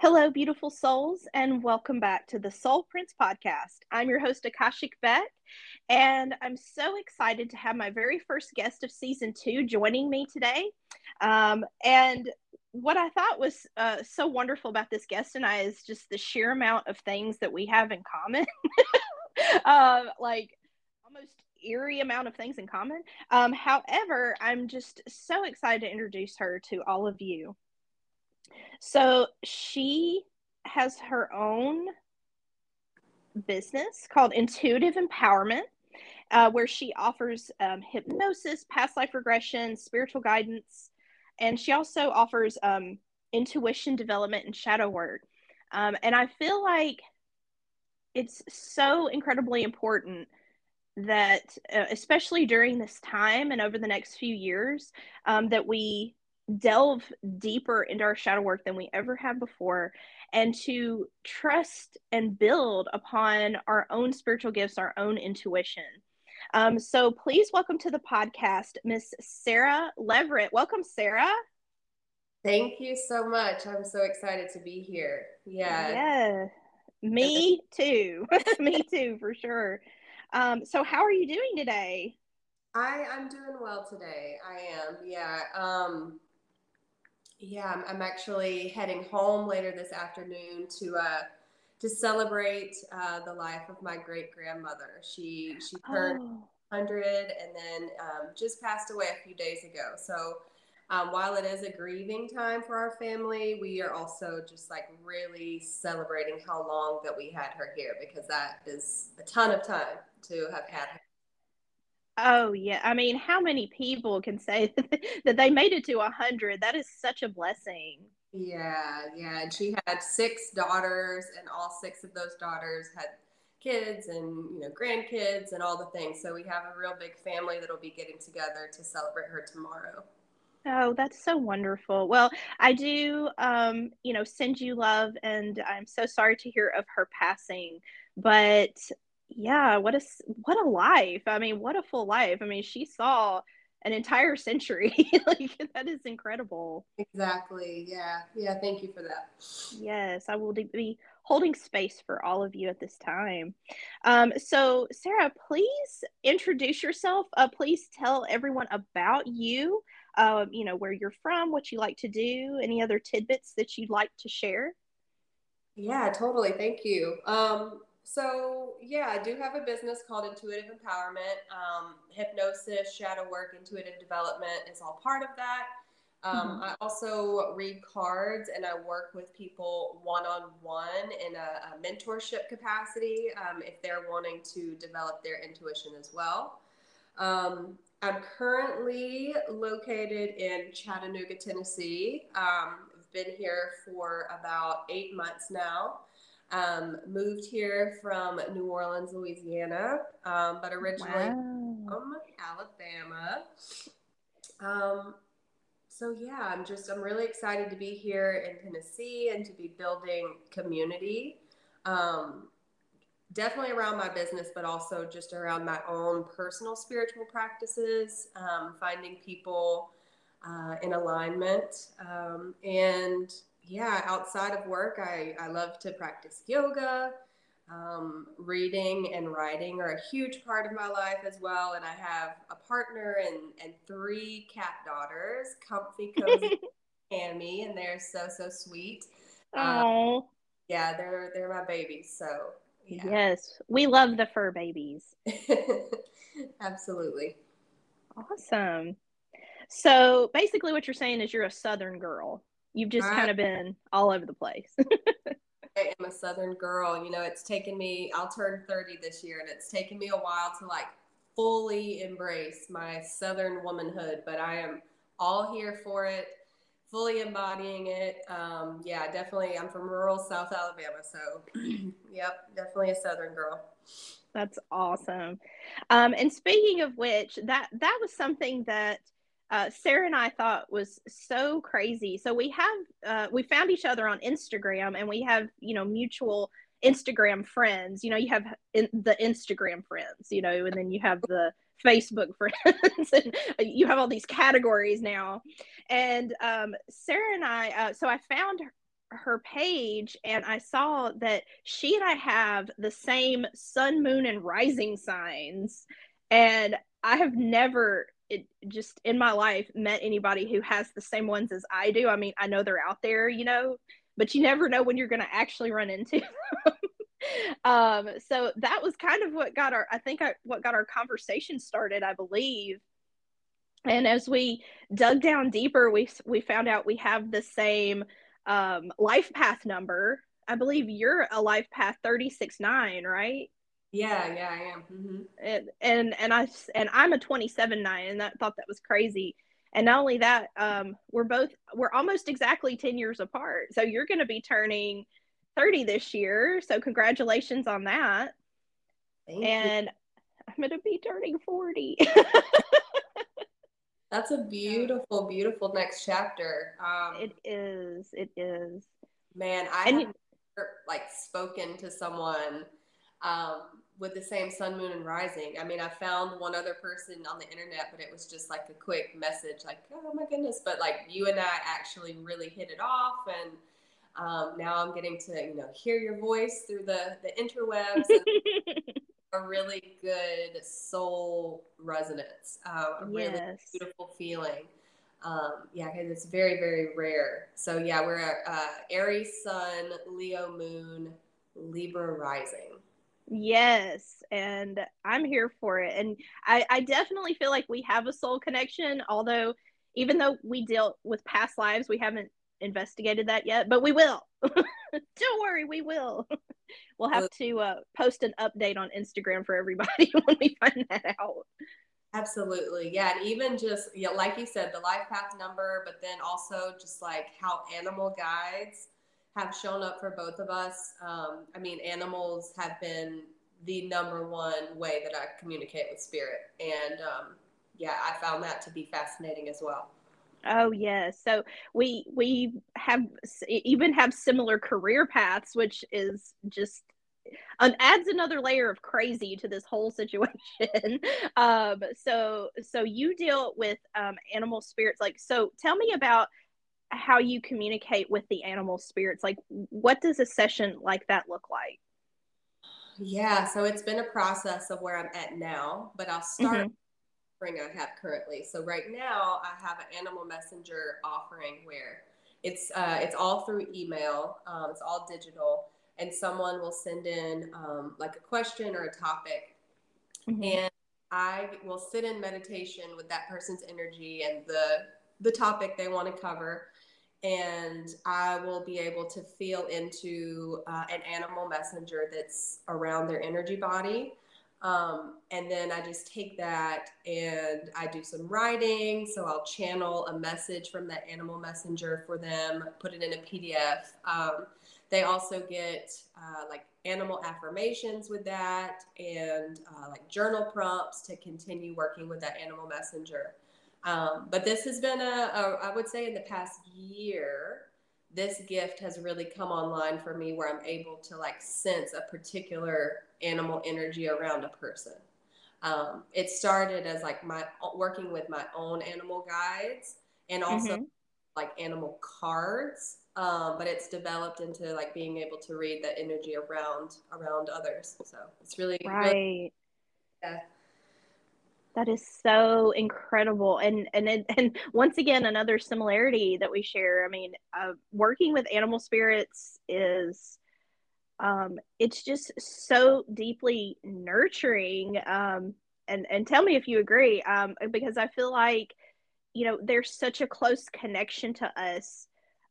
Hello, beautiful souls, and welcome back to the Soul Prince podcast. I'm your host, Akashic Beck, and I'm so excited to have my very first guest of season two joining me today. And what I thought was so wonderful about this guest and I is just the sheer amount of things that we have in common. Like almost eerie amount of things in common. However, I'm just so excited to introduce her to all of you. So she has her own business called Intuitive Empowerment, where she offers hypnosis, past life regression, spiritual guidance, and she also offers intuition development and shadow work. And I feel like it's so incredibly important that, especially during this time and over the next few years, that we delve deeper into our shadow work than we ever have before, and to trust and build upon our own spiritual gifts, our own intuition. So please welcome to the podcast, Miss Sarah Leverett. Welcome, Sarah. Thank you so much. I'm so excited to be here. Yeah. Yeah, me too. Me too, for sure. So how are you doing today? I'm doing well today. I am. Yeah. I'm actually heading home later this afternoon to celebrate the life of my great grandmother. She turned Oh, 100 and then just passed away a few days ago. So while it is a grieving time for our family, we are also just like really celebrating how long that we had her here, because that is a ton of time to have had her. oh yeah. I mean, how many people can say that they made it to 100? That is such a blessing. Yeah, yeah. And she had six daughters, and all six of those daughters had kids and grandkids and all the things. So we have a real big family that'll be getting together to celebrate her tomorrow. Oh, that's so wonderful. Well, I do, send you love, and I'm so sorry to hear of her passing. But yeah, what a life. I mean, what a full life. I mean, she saw an entire century. Like that is incredible. Exactly. Yeah. Yeah. Thank you for that. Yes, I will be holding space for all of you at this time. So, Sarah, please introduce yourself. Please tell everyone about you. Where you're from, what you like to do, any other tidbits that you'd like to share. Yeah, totally. Thank you. I do have a business called Intuitive Empowerment. Hypnosis, shadow work, intuitive development is all part of that. Mhm. I also read cards and I work with people one on one in a mentorship capacity, if they're wanting to develop their intuition as well. I'm currently located in Chattanooga, Tennessee. I've been here for about 8 months now. Moved here from New Orleans, Louisiana, but originally Wow. from Alabama. Um, I'm really excited to be here in Tennessee and to be building community. Um, Definitely around my business, but also just around my own personal spiritual practices, finding people in alignment. Outside of work, I love to practice yoga. Reading and writing are a huge part of my life as well. And I have a partner and three cat daughters, Comfy, Cozy, Hammy, and they're so, so sweet. Uh, Oh, they're my babies. So, yeah. yes. We love the fur babies. Absolutely. Awesome. So basically, what you're saying is you're a Southern girl. You've just I, kind of been all over the place. I am a Southern girl. It's taken me, I'll turn 30 this year, and it's taken me a while to like fully embrace my Southern womanhood, but I am all here for it, fully embodying it. Definitely. I'm from rural South Alabama. So, yep, definitely a Southern girl. That's awesome. And speaking of which, that was something that Sarah and I thought was so crazy. So we found each other on Instagram, and we have mutual Instagram friends. You have the Instagram friends, and then you have the Facebook friends, and you have all these categories now. And Sarah and I, so I found her page and I saw that she and I have the same sun, moon, and rising signs. And I have never just in my life met anybody who has the same ones as I do. I mean, I know they're out there, but you never know when you're going to actually run into them. So that was kind of what got what got our conversation started, I believe. And as we dug down deeper, we found out we have the same life path number. I believe you're a life path 36-9, right? Yeah, I am. Mm-hmm. And I'm a 27-9, and that thought that was crazy. And not only that, we're almost exactly 10 years apart. So you're going to be turning 30 this year. So congratulations on that. Thank you. And I'm going to be turning 40. That's a beautiful, beautiful next chapter. It is. It is. Man, I have never, like, spoken to someone with the same sun, moon, and rising. I mean, I found one other person on the internet, but it was just like a quick message, like, oh my goodness. But like you and I actually really hit it off, and now I'm getting to hear your voice through the interwebs. And a really good soul resonance, a really beautiful feeling. Yeah, because it's very, very rare. So yeah, we're Aries Sun, Leo Moon, Libra Rising. Yes, and I'm here for it. And I definitely feel like we have a soul connection, although even though we deal with past lives, we haven't investigated that yet, but we will. Don't worry, we will. We'll have to post an update on Instagram for everybody when we find that out. Absolutely. Yeah. And even just, like you said, the life path number, but then also just like how animal guides have shown up for both of us. I mean, animals have been the number one way that I communicate with spirit. And yeah, I found that to be fascinating as well. Oh yes, so we have even have similar career paths, which is just adds another layer of crazy to this whole situation. So you deal with animal spirits, like, so tell me about how you communicate with the animal spirits. Like, what does a session like that look like? Yeah, so it's been a process of where I'm at now, but I'll start offering I have currently. So right now I have an animal messenger offering where it's all through email. It's all digital, and someone will send in like a question or a topic, and I will sit in meditation with that person's energy and the topic they want to cover, and I will be able to feel into an animal messenger that's around their energy body. And then I just take that and I do some writing. So I'll channel a message from that animal messenger for them, put it in a PDF. They also get like animal affirmations with that, and like journal prompts to continue working with that animal messenger. But this has been I would say in the past year, this gift has really come online for me where I'm able to like sense a particular animal energy around a person. It started as like my working with my own animal guides and also like animal cards. But it's developed into like being able to read the energy around others. So it's really, really, yeah. That is so incredible, and once again, another similarity that we share. I mean, working with animal spirits is, it's just so deeply nurturing. And tell me if you agree, because I feel like there's such a close connection to us,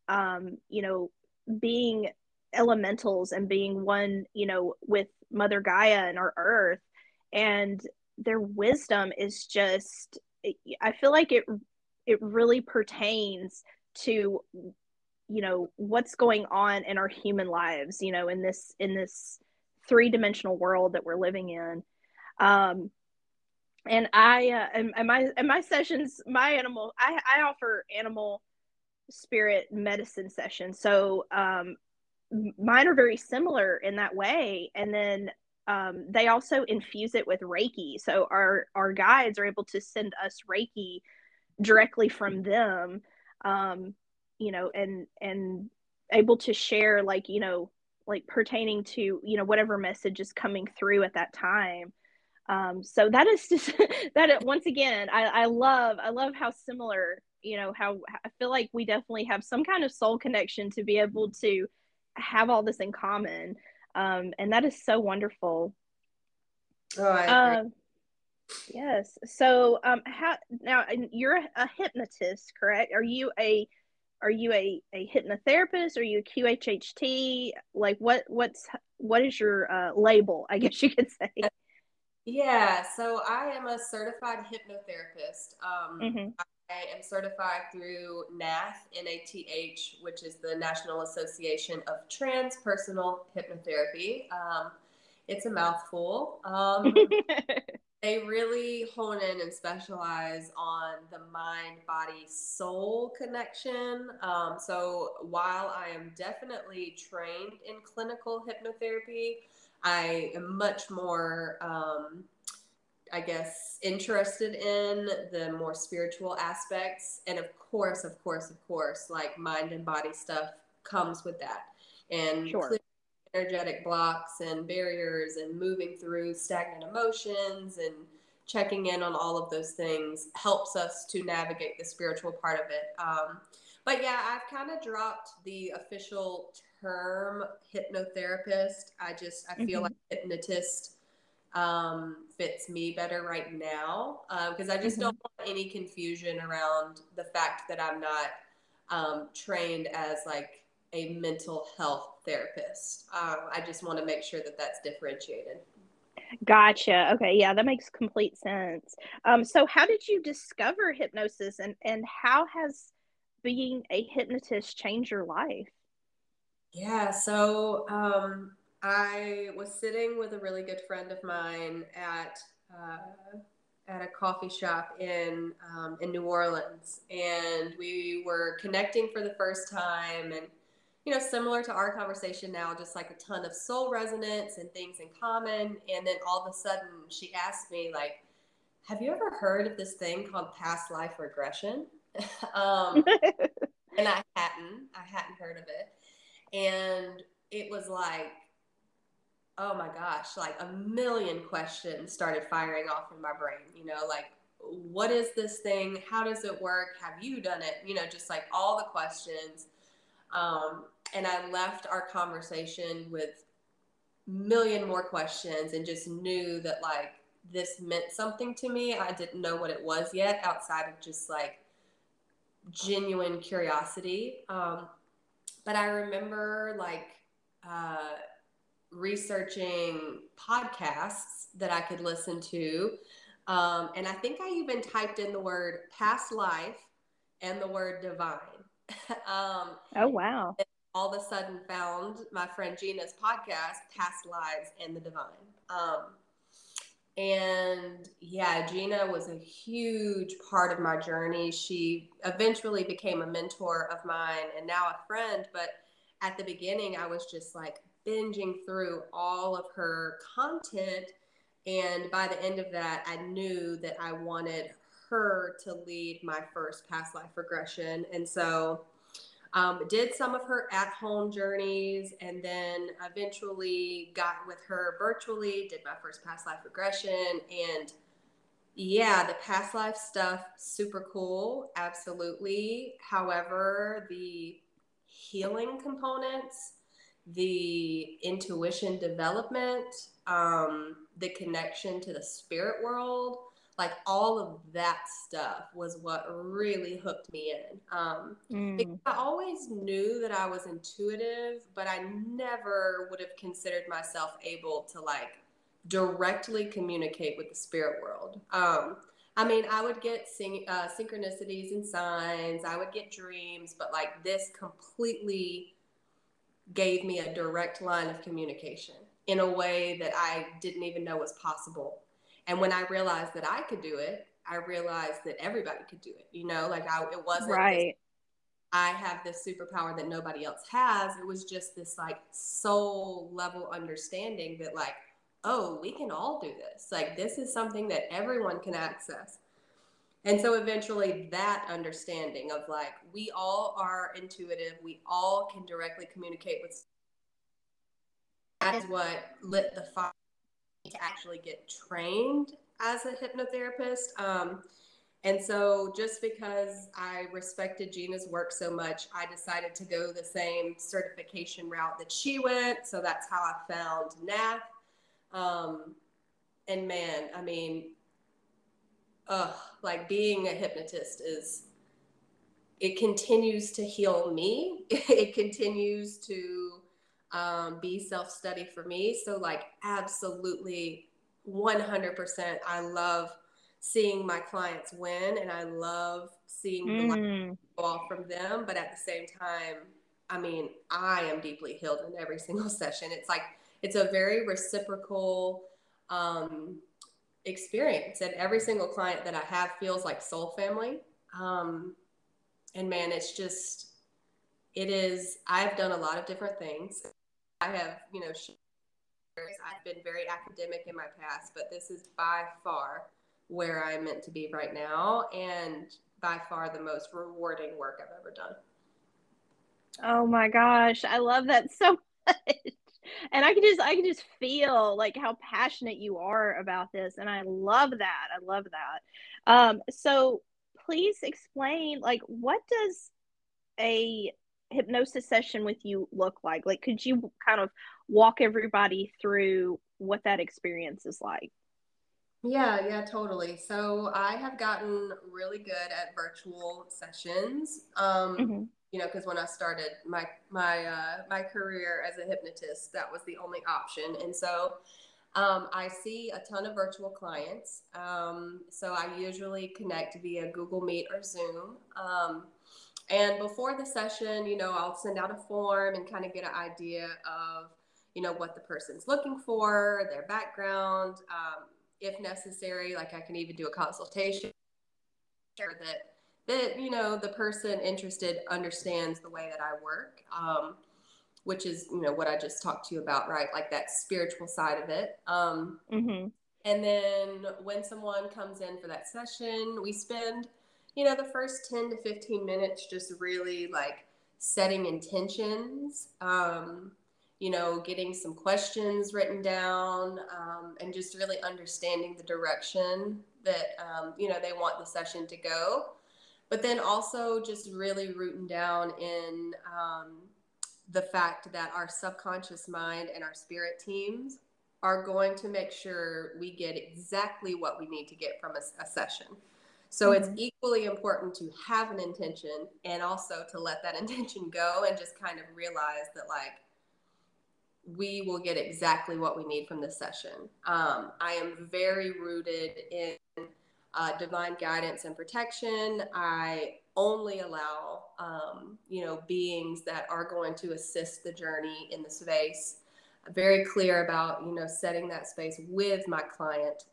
being elementals and being one, with Mother Gaia and our Earth, and their wisdom is just, I feel like it really pertains to what's going on in our human lives, in this three-dimensional world that we're living in. And I and my sessions, I offer animal spirit medicine sessions, so mine are very similar in that way. And then they also infuse it with Reiki. So our guides are able to send us Reiki directly from them, and able to share, like, like pertaining to, whatever message is coming through at that time. So that is just once again, I love how similar, how I feel like we definitely have some kind of soul connection to be able to have all this in common. And that is so wonderful. Oh, I agree. Um, yes. So, how now you're a hypnotist, correct? Are you a hypnotherapist? Are you a QHHT? Like what is your label? I guess you could say. Yeah, so I am a certified hypnotherapist. Hmm. I am certified through NATH, NATH, which is the National Association of Transpersonal Hypnotherapy. It's a mouthful. They really hone in and specialize on the mind, body, soul connection. So while I am definitely trained in clinical hypnotherapy, I am much more, I guess, interested in the more spiritual aspects. And of course, like mind and body stuff comes with that. And Sure. energetic blocks and barriers and moving through stagnant emotions and checking in on all of those things helps us to navigate the spiritual part of it. But yeah, I've kind of dropped the official term hypnotherapist. I feel Hmm. like hypnotist fits me better right now because I just Hmm. don't want any confusion around the fact that I'm not trained as like a mental health therapist. I just want to make sure that that's differentiated. Gotcha. Okay, yeah, that makes complete sense. So how did you discover hypnosis, and how has being a hypnotist changed your life? Yeah, so I was sitting with a really good friend of mine at a coffee shop in New Orleans, and we were connecting for the first time, and similar to our conversation now, just like a ton of soul resonance and things in common. And then all of a sudden, she asked me like, "Have you ever heard of this thing called past life regression?" um, and I hadn't heard of it, and it was like, oh my gosh, like a million questions started firing off in my brain, like, what is this thing? How does it work? Have you done it? Just like all the questions. And I left our conversation with a million more questions and just knew that like this meant something to me. I didn't know what it was yet outside of just like genuine curiosity. But I remember like, uh, researching podcasts that I could listen to. And I think I even typed in the word past life and the word divine. um, Oh, wow. and all of a sudden found my friend Gina's podcast, Past Lives and the Divine. And yeah, Gina was a huge part of my journey. She eventually became a mentor of mine and now a friend. But at the beginning, I was just like binging through all of her content. And by the end of that, I knew that I wanted her to lead my first past life regression. And so did some of her at-home journeys, and then eventually got with her virtually, did my first past life regression. And yeah, the past life stuff, super cool, absolutely. However, the healing components, the intuition development, the connection to the spirit world, like all of that stuff was what really hooked me in. Because Mm. I always knew that I was intuitive, but I never would have considered myself able to like directly communicate with the spirit world. I mean, I would get synchronicities and signs, I would get dreams, but like this completely gave me a direct line of communication in a way that I didn't even know was possible. And when I realized that I could do it, I realized that everybody could do it. Like it wasn't this, Right. I have this superpower that nobody else has. It was just this like soul level understanding that like, oh, we can all do this. Like this is something that everyone can access. And so eventually that understanding of like, we all are intuitive, we all can directly communicate with, that is what lit the fire to actually get trained as a hypnotherapist. And so just because I respected Gina's work so much, I decided to go the same certification route that she went. So that's how I found NAF. And man, I mean, like being a hypnotist it continues to heal me. It continues to be self-study for me. So like absolutely 100%, I love seeing my clients win, and I love seeing the light go off from them. But at the same time, I mean, I am deeply healed in every single session. It's like, it's a very reciprocal experience, and every single client that I have feels like soul family. And man, it's just, it is, I've done a lot of different things. I have, I've been very academic in my past, but this is by far where I'm meant to be right now, and by far the most rewarding work I've ever done. Oh my gosh, I love that so much. And I can just feel like how passionate you are about this, and I love that. I love that. So please explain, like, what does a hypnosis session with you look like? Like, could you kind of walk everybody through what that experience is like? Yeah, totally. So I have gotten really good at virtual sessions. Mm-hmm. Because when I started my career as a hypnotist, that was the only option, and so I see a ton of virtual clients. So I usually connect via Google Meet or Zoom. And before the session, I'll send out a form and kind of get an idea of, what the person's looking for, their background. If necessary, like I can even do a consultation sure that the person interested understands the way that I work, which is what I just talked to you about, right? Like that spiritual side of it. Mm-hmm. And then when someone comes in for that session, we spend the first 10 to 15 minutes just really like setting intentions, getting some questions written down, and just really understanding the direction that they want the session to go. But then also just really rooting down in the fact that our subconscious mind and our spirit teams are going to make sure we get exactly what we need to get from a session. So it's equally important to have an intention and also to let that intention go and just kind of realize that like we will get exactly what we need from this session. I am very rooted in divine guidance and protection. I only allow, beings that are going to assist the journey in the space. I'm very clear about, setting that space with my client,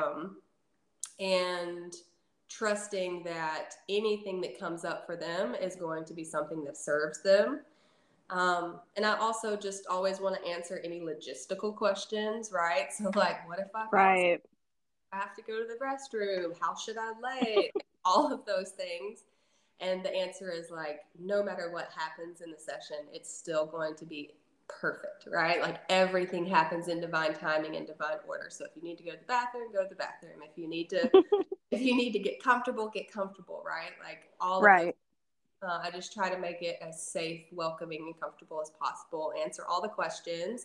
and trusting that anything that comes up for them is going to be something that serves them. And I also just always want to answer any logistical questions, right? So like, what if I fall asleep? Right. I have to go to the restroom? How should I lay? All of those things. And the answer is like, no matter what happens in the session, it's still going to be perfect, right? Like everything happens in divine timing and divine order. So if you need to go to the bathroom, go to the bathroom. If you need to get comfortable, right? Like all of those. Right. I just try to make it as safe, welcoming, and comfortable as possible. Answer all the questions.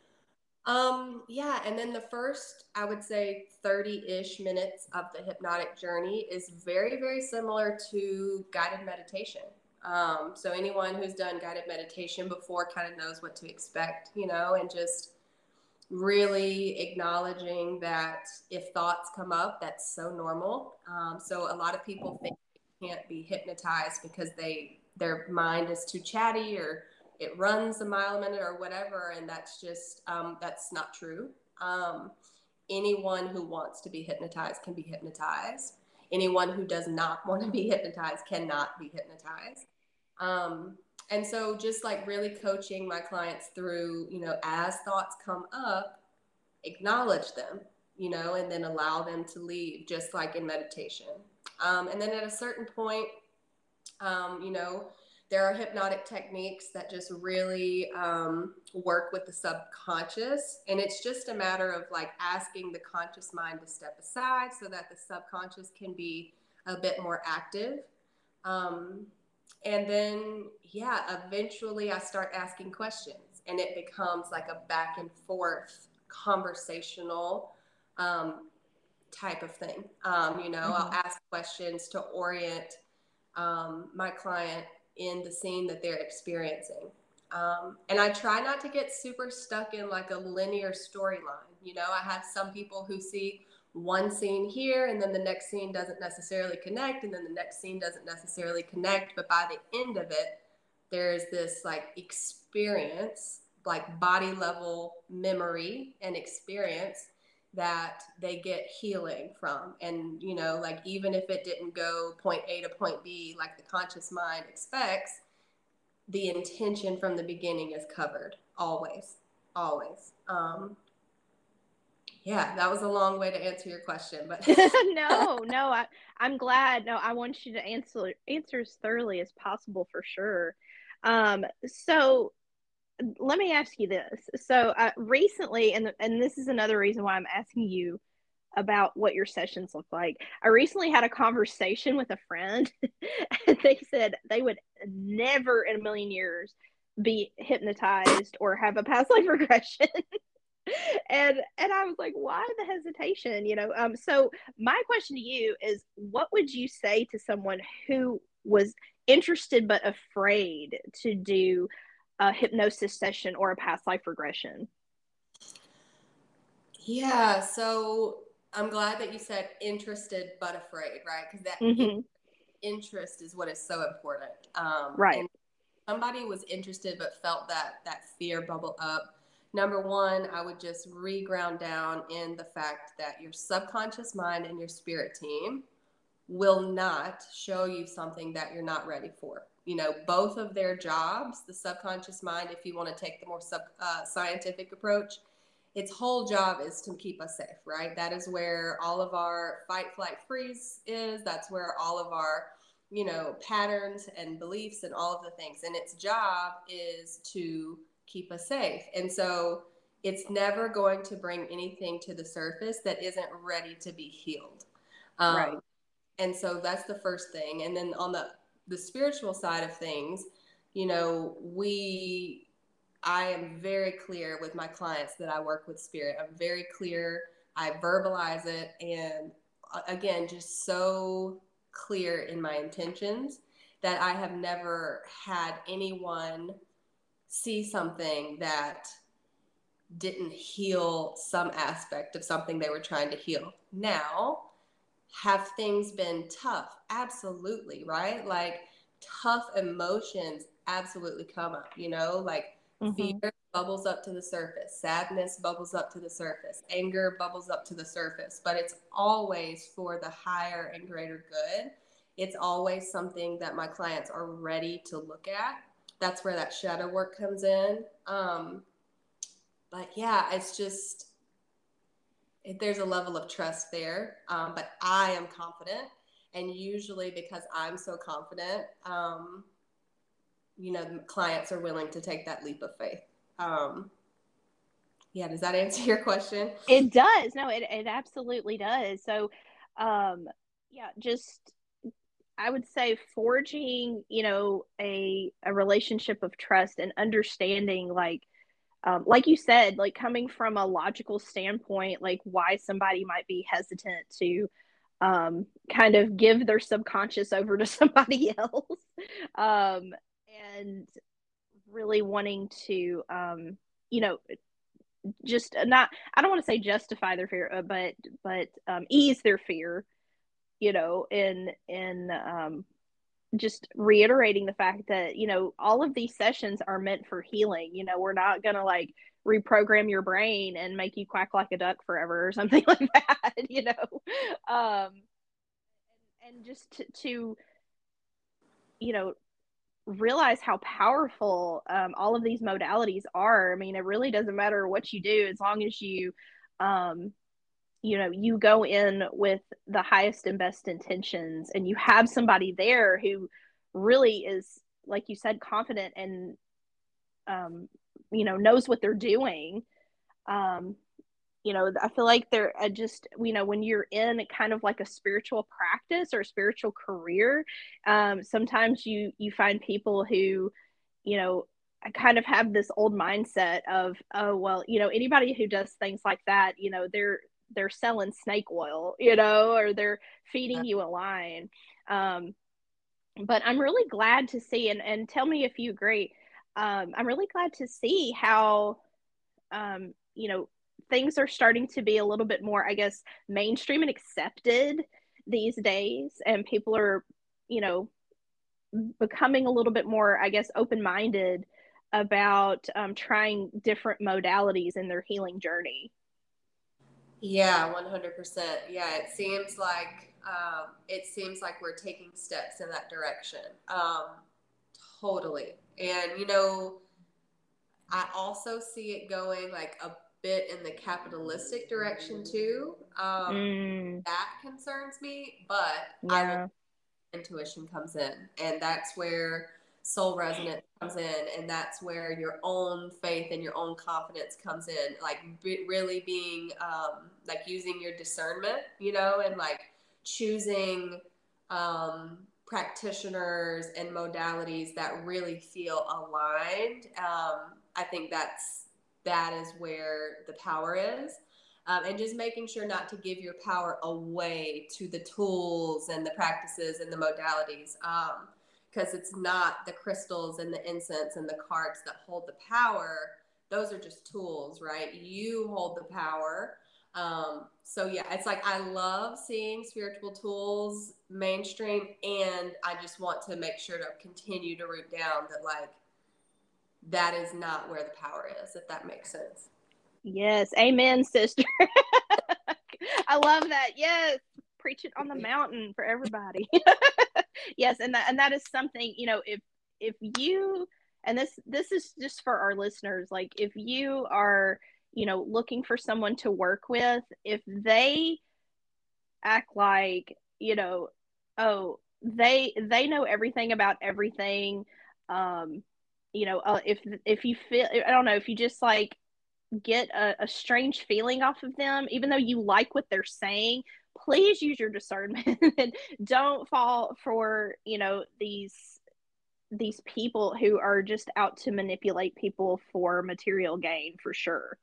And then the first, I would say 30-ish minutes of the hypnotic journey is very, very similar to guided meditation. So anyone who's done guided meditation before kind of knows what to expect, and just really acknowledging that if thoughts come up, that's so normal. So a lot of people think they can't be hypnotized because their mind is too chatty or it runs a mile a minute or whatever, and that's just that's not true. Anyone who wants to be hypnotized can be hypnotized. Anyone who does not want to be hypnotized cannot be hypnotized. And so just like really coaching my clients through, as thoughts come up, acknowledge them, and then allow them to leave, just like in meditation. And then at a certain point, you know, there are hypnotic techniques that just really work with the subconscious. And it's just a matter of like asking the conscious mind to step aside so that the subconscious can be a bit more active. And then, yeah, eventually I start asking questions and it becomes like a back and forth conversational type of thing. You know, mm-hmm. I'll ask questions to orient my client in the scene that they're experiencing. And I try not to get super stuck in like a linear storyline. You know, I have some people who see one scene here and then the next scene doesn't necessarily connect and then the next scene doesn't necessarily connect. But by the end of it, there's this like experience, like body level memory and experience that they get healing from. And, you know, like even if it didn't go point A to point B like the conscious mind expects, the intention from the beginning is covered. Always. Yeah, that was a long way to answer your question, but no, I'm glad. No, I want you to answer as thoroughly as possible for sure. So let me ask you this. So recently, and this is another reason why I'm asking you about what your sessions look like. I recently had a conversation with a friend and they said they would never in a million years be hypnotized or have a past life regression. and I was like, why the hesitation? You know, so my question to you is, what would you say to someone who was interested but afraid to do a hypnosis session or a past life regression? Yeah, so I'm glad that you said interested but afraid, right? Because that interest is what is so important. Right. And somebody was interested but felt that fear bubble up. Number one, I would just re-ground down in the fact that your subconscious mind and your spirit team will not show you something that you're not ready for. You know, both of their jobs, the subconscious mind, if you want to take the more scientific approach, its whole job is to keep us safe, right? That is where all of our fight, flight, freeze is. That's where all of our, you know, patterns and beliefs and all of the things. And its job is to keep us safe. And so it's never going to bring anything to the surface that isn't ready to be healed. Right. And so that's the first thing. And then on the spiritual side of things, you know, I am very clear with my clients that I work with spirit. I'm very clear. I verbalize it. And again, just so clear in my intentions that I have never had anyone see something that didn't heal some aspect of something they were trying to heal. Now, have things been tough? Absolutely, right? Like tough emotions absolutely come up, you know, like fear bubbles up to the surface, sadness bubbles up to the surface, anger bubbles up to the surface, but it's always for the higher and greater good. It's always something that my clients are ready to look at. That's where that shadow work comes in. But yeah, it's just, there's a level of trust there, but I am confident. And usually because I'm so confident, you know, clients are willing to take that leap of faith. Yeah, does that answer your question? It does. No, it absolutely does. So, yeah, just, I would say forging, you know, a relationship of trust and understanding, like you said, like coming from a logical standpoint, like why somebody might be hesitant to kind of give their subconscious over to somebody else, and really wanting to, you know, just not, I don't want to say justify their fear, but ease their fear, you know, in just reiterating the fact that, you know, all of these sessions are meant for healing. You know, we're not gonna like reprogram your brain and make you quack like a duck forever or something like that, you know. And just to you know, realize how powerful all of these modalities are. I mean, it really doesn't matter what you do as long as you you go in with the highest and best intentions, and you have somebody there who really is, like you said, confident and knows what they're doing. um, I feel like they're just, when you're in kind of like a spiritual practice or a spiritual career, sometimes you find people who, I kind of have this old mindset of, oh, well, anybody who does things like that, they're selling snake oil, or they're feeding you a line. But I'm really glad to see, and tell me if you agree. I'm really glad to see how, um, you know, things are starting to be a little bit more, I guess, mainstream and accepted these days, and people are, you know, becoming a little bit more, I guess, open minded about trying different modalities in their healing journey. Yeah, 100%. Yeah, it seems like we're taking steps in that direction. Totally. And I also see it going like a bit in the capitalistic direction too. Mm, That concerns me, but I will yeah. intuition comes in, and that's where soul resonance comes in, and that's where your own faith and your own confidence comes in, like really being like using your discernment, and like choosing practitioners and modalities that really feel aligned. I think that is where the power is. And just making sure not to give your power away to the tools and the practices and the modalities, because it's not the crystals and the incense and the cards that hold the power. Those are just tools, right? You hold the power. So yeah, it's like I love seeing spiritual tools mainstream, and I just want to make sure to continue to root down that, like, that is not where the power is, if that makes sense. Yes. Amen, sister. I love that. Yes. Preach it on the mountain for everybody. Yes, and that is something, if you, and this is just for our listeners, like if you are, looking for someone to work with, if they act like, oh, they know everything about everything, um if you feel, I don't know, if you just like get a strange feeling off of them, even though you like what they're saying, please use your discernment and don't fall for, these people who are just out to manipulate people for material gain, for sure.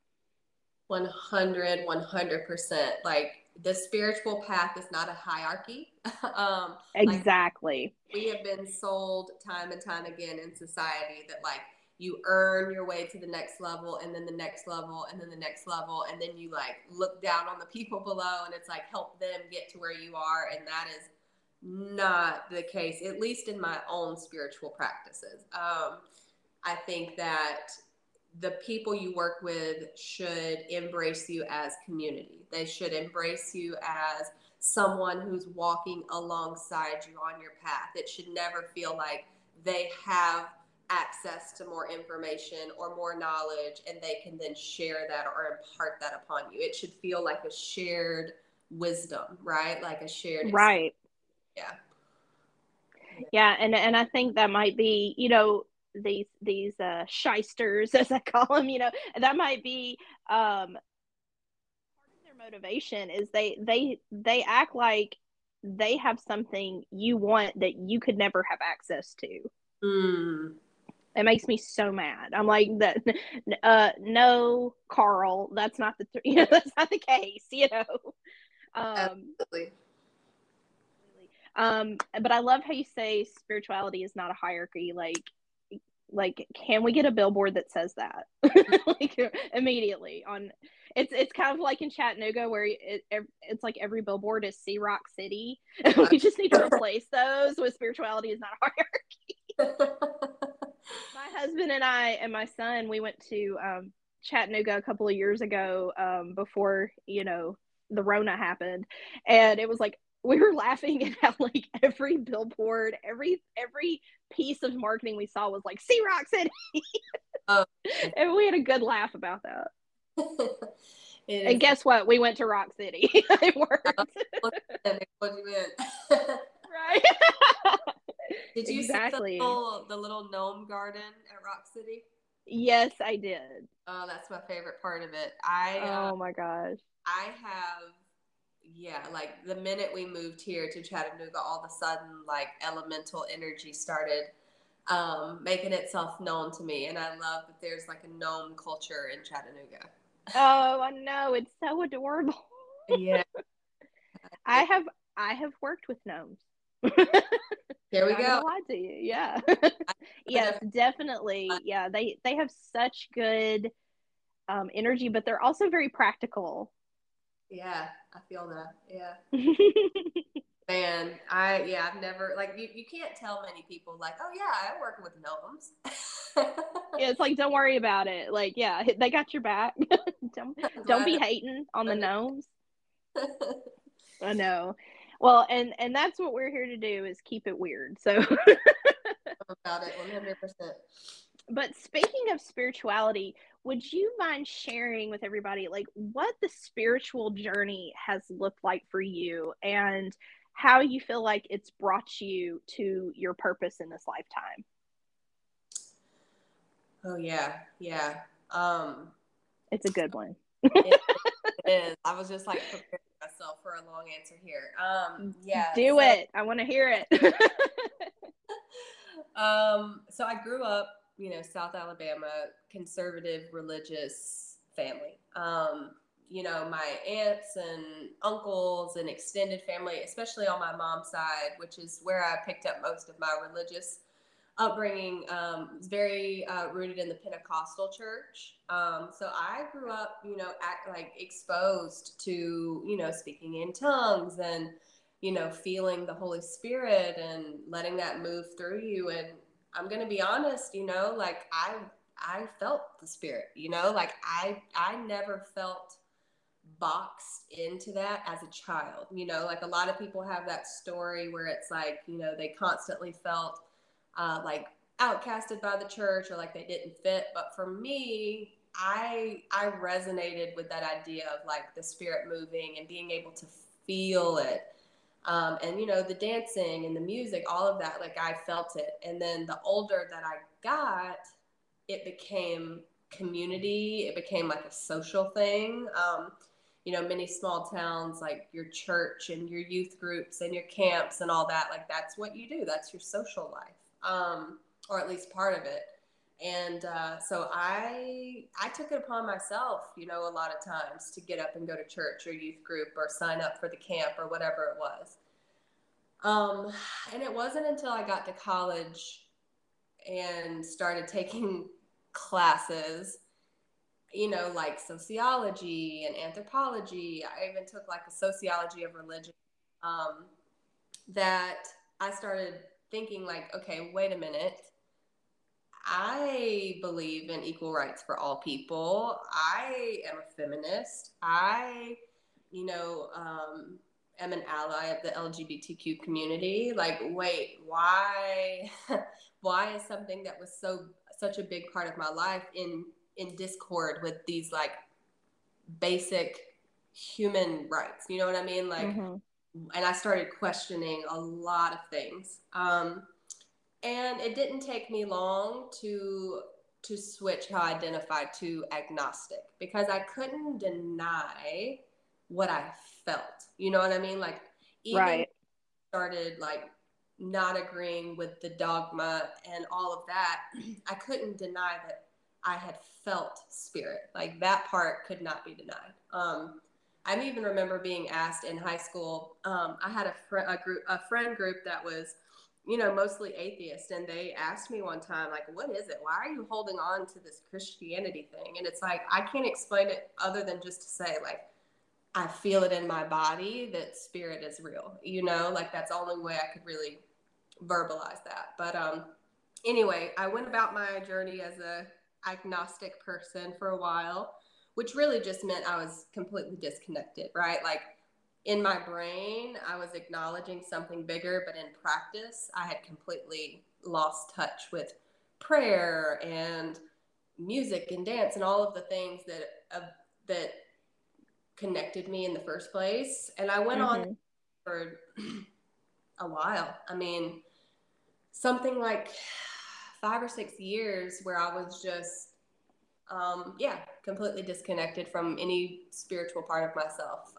100%. Like, the spiritual path is not a hierarchy. Like, Exactly. we have been sold time and time again in society that, like, you earn your way to the next level, and then the next level, and then the next level, and then you like look down on the people below, and it's like help them get to where you are. And that is not the case, at least in my own spiritual practices. I think that the people you work with should embrace you as community. They should embrace you as someone who's walking alongside you on your path. It should never feel like they have access to more information or more knowledge and they can then share that or impart that upon you. It should feel like a shared wisdom, right? Like a shared experience. Right. Yeah. Yeah, and I think that might be, these shysters, as I call them, that might be part of their motivation is they act like they have something you want that you could never have access to. Mm, It makes me so mad. I'm like, that no, Carl, that's not the that's not the case, um absolutely. but I love how you say spirituality is not a hierarchy. Like can we get a billboard that says that? Like immediately on, it's kind of like in Chattanooga where it's like every billboard is Sea Rock City. We just need to replace those with spirituality is not a hierarchy. My husband and I and my son, we went to Chattanooga a couple of years ago, before the Rona happened, and it was like we were laughing at how like every billboard, every piece of marketing we saw was like Sea Rock City, Oh, and we had a good laugh about that. It And is. guess what? We went to Rock City. It worked. Look at what you meant. Right. Did you see Exactly. the little gnome garden at Rock City? Yes, I did. Oh, that's my favorite part of it. Oh my gosh. I have, yeah, like the minute we moved here to Chattanooga, all of a sudden, like elemental energy started making itself known to me, and I love that there's like a gnome culture in Chattanooga. Oh, I know. It's so adorable. Yeah. I have I have worked with gnomes. Here we Not go. gonna lie to you. Yeah. Yes, I definitely. Yeah, they have such good energy, but they're also very practical. Yeah, I feel that. Yeah. Man, I've never, like, you can't tell many people, like, oh yeah, I work with gnomes. Yeah, it's like don't worry about it. Like, yeah, they got your back. I'm Don't glad be that hating on the I gnomes. I know. Well, and that's what we're here to do is keep it weird. So, about it 100%. but speaking of spirituality, would you mind sharing with everybody like what the spiritual journey has looked like for you and how you feel like it's brought you to your purpose in this lifetime? Oh yeah, yeah. Um, It's a good one. it, it is. I was just like preparing myself for a long answer here. Yeah. Do So, it. I want to hear it. so I grew up, South Alabama, conservative religious family. My aunts and uncles and extended family, especially on my mom's side, which is where I picked up most of my religious upbringing, was very rooted in the Pentecostal church. So I grew up, exposed to, speaking in tongues and, feeling the Holy Spirit and letting that move through you. And I'm going to be honest, like I felt the Spirit, like I never felt boxed into that as a child. Like a lot of people have that story where it's like, they constantly felt like outcasted by the church or like they didn't fit. But for me, I resonated with that idea of like the Spirit moving and being able to feel it. And the dancing and the music, all of that, like I felt it. And then the older that I got, it became community. It became like a social thing. Many small towns, like your church and your youth groups and your camps and all that, like that's what you do. That's your social life, or at least part of it. And so I took it upon myself, a lot of times to get up and go to church or youth group or sign up for the camp or whatever it was. And it wasn't until I got to college and started taking classes, like sociology and anthropology. I even took like a sociology of religion, that I started thinking like, okay, wait a minute. I believe in equal rights for all people. I am a feminist. I, you know, um, am an ally of the LGBTQ community. Like, wait, why, why is something that was such a big part of my life in discord with these like basic human rights? You know what I mean? Like, Mm-hmm. and I started questioning a lot of things. And it didn't take me long to switch how I identified to agnostic because I couldn't deny what I felt. You know what I mean? Like even Right. started like not agreeing with the dogma and all of that, I couldn't deny that I had felt spirit. Like that part could not be denied. I even remember being asked in high school. I had a friend group that was, mostly atheist, and they asked me one time, like, "What is it? Why are you holding on to this Christianity thing?" And it's like I can't explain it other than just to say, like, I feel it in my body that spirit is real. Like that's the only way I could really verbalize that. But anyway, I went about my journey as a agnostic person for a while, which really just meant I was completely disconnected, right? Like in my brain, I was acknowledging something bigger, but in practice, I had completely lost touch with prayer and music and dance and all of the things that that connected me in the first place. And I went on for a while. I mean, something like 5 or 6 years where I was just, completely disconnected from any spiritual part of myself.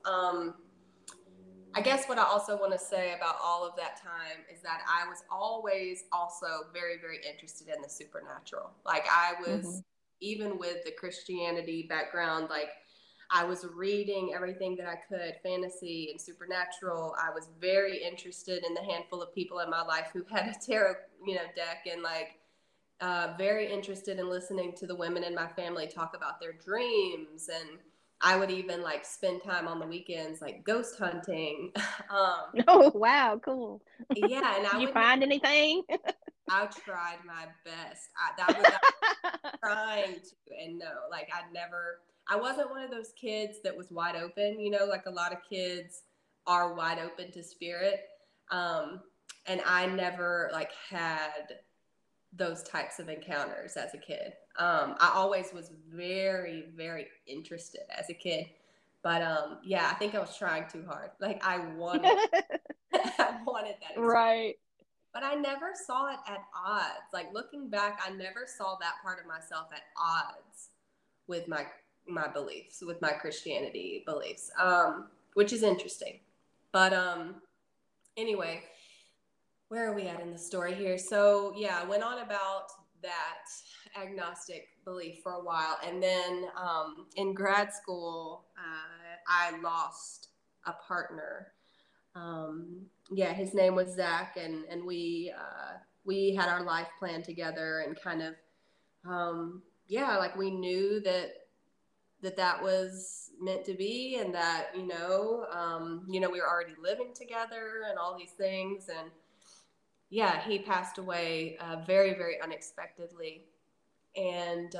I guess what I also want to say about all of that time is that I was always also very, very interested in the supernatural. Like I was, even with the Christianity background, like I was reading everything that I could, fantasy and supernatural. I was very interested in the handful of people in my life who had a tarot, deck, and like very interested in listening to the women in my family talk about their dreams. And I would even like spend time on the weekends, like ghost hunting. Oh, wow. Cool. Yeah. And Did you find anything? I tried my best. I was trying to, and no, like I wasn't one of those kids that was wide open, like a lot of kids are wide open to spirit. And I never like had those types of encounters as a kid. I always was very, very interested as a kid. But I think I was trying too hard. Like I wanted I wanted that experience. Right. But I never saw it at odds. Like looking back, I never saw that part of myself at odds with my beliefs, with my Christianity beliefs, which is interesting. But anyway, where are we at in the story here? So I went on about that agnostic belief for a while, and then in grad school, I lost a partner. His name was Zach, and we had our life plan together, and kind of like we knew that was meant to be, and that we were already living together and all these things. And he passed away very, very unexpectedly. And